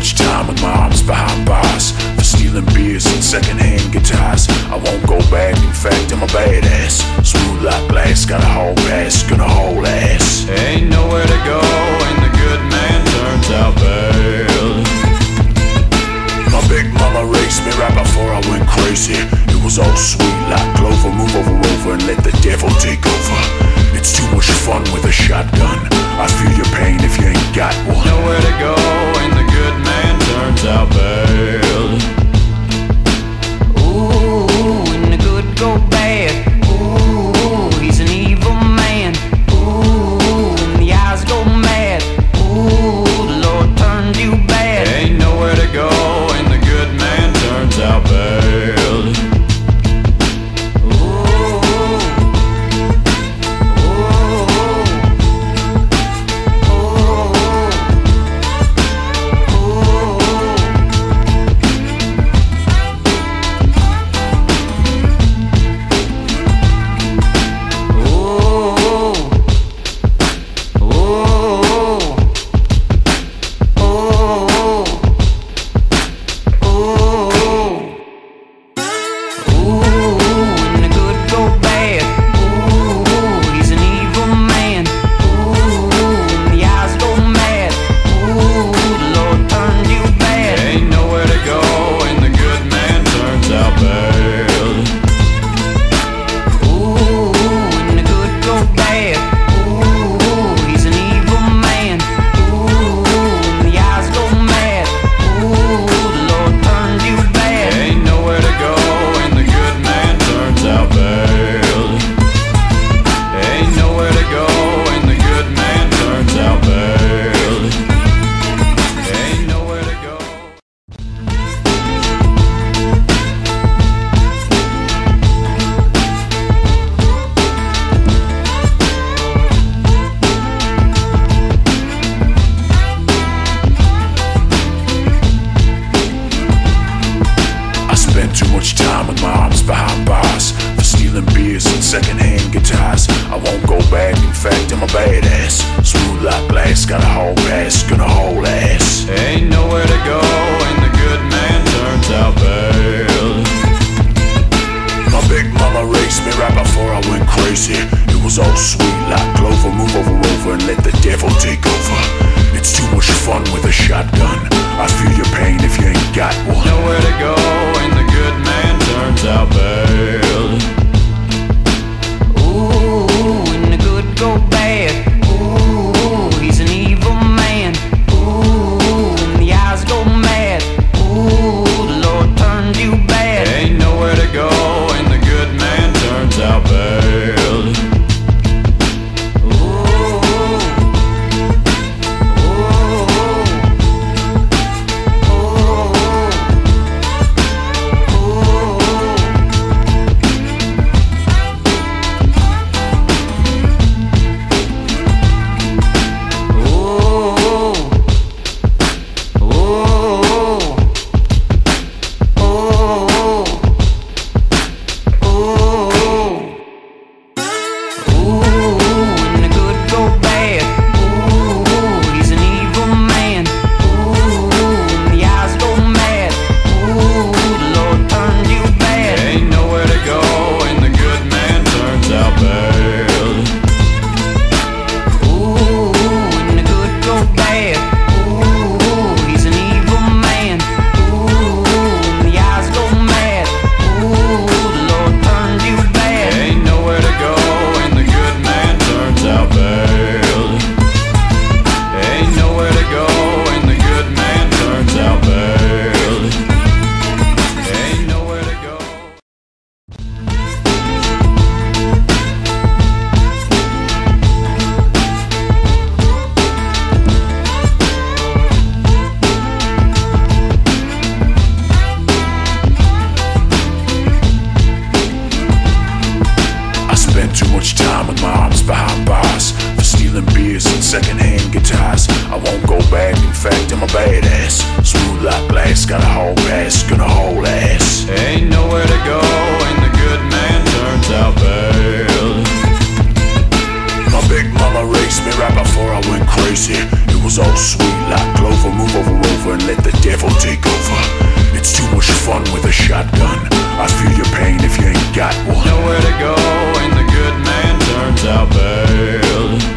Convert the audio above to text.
much time with moms behind bars for stealing beers and secondhand guitars. I won't go back, in fact I'm a badass. Smooth like glass, got a hall pass, gonna haul ass. Ain't nowhere to go and the good man turns out bad. My big mama raised me right before I went crazy. It was all sweet like clover, move over and let the devil take over. It's too much fun with a shotgun. I feel your pain if you ain't got one. Nowhere to go and the good man turns out bad. Ooh, and the good go bad. Ooh, he's an evil man. Ooh, and the eyes go mad. crazy. It was all sweet like clover. Move over and let the devil take over. It's too much fun with a shotgun. I feel your pain if you ain't got one. Nowhere to go and the good man turns out bad.